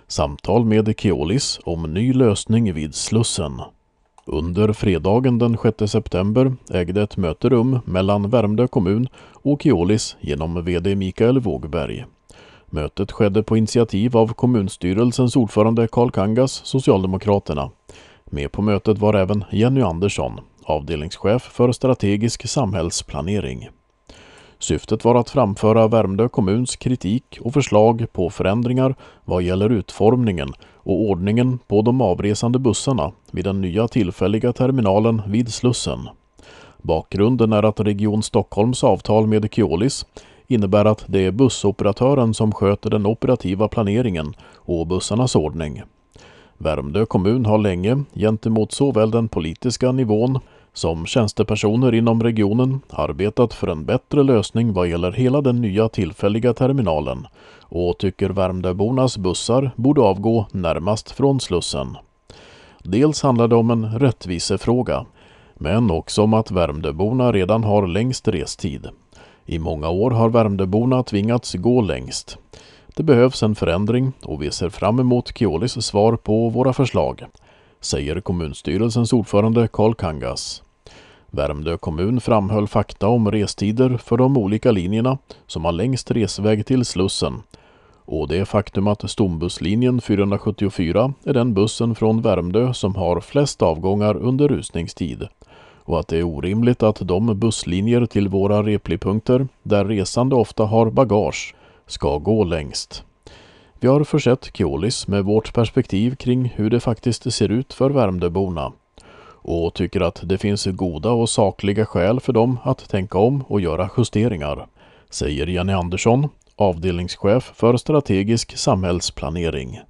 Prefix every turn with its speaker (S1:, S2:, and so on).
S1: Samtal med Keolis om ny lösning vid Slussen. Under fredagen den 6 september ägde ett möte rum mellan Värmdö kommun och Keolis genom vd Mikael Wågberg. Mötet skedde på initiativ av kommunstyrelsens ordförande Carl Kangas, Socialdemokraterna. Med på mötet var även Jenny Andersson, avdelningschef för strategisk samhällsplanering. Syftet var att framföra Värmdö kommuns kritik och förslag på förändringar vad gäller utformningen och ordningen på de avresande bussarna vid den nya tillfälliga terminalen vid Slussen. Bakgrunden är att Region Stockholms avtal med Keolis innebär att det är bussoperatören som sköter den operativa planeringen och bussarnas ordning. Värmdö kommun har länge, gentemot såväl den politiska nivån som tjänstepersoner inom regionen, arbetat för en bättre lösning vad gäller hela den nya tillfälliga terminalen och tycker Värmdöbornas bussar borde avgå närmast från Slussen. Dels handlar det om en rättvisefråga, men också om att Värmdöborna redan har längst restid. I många år har Värmdöborna tvingats gå längst. Det behövs en förändring och vi ser fram emot Keolis svar på våra förslag, säger kommunstyrelsens ordförande Carl Kangas. Värmdö kommun framhöll fakta om restider för de olika linjerna som har längst resväg till Slussen och det faktum att stombusslinjen 474 är den bussen från Värmdö som har flest avgångar under rusningstid och att det är orimligt att de busslinjer till våra replipunkter där resande ofta har bagage ska gå längst. Vi har försett Keolis med vårt perspektiv kring hur det faktiskt ser ut för Värmdöborna och tycker att det finns goda och sakliga skäl för dem att tänka om och göra justeringar, säger Jenny Andersson, avdelningschef för strategisk samhällsplanering.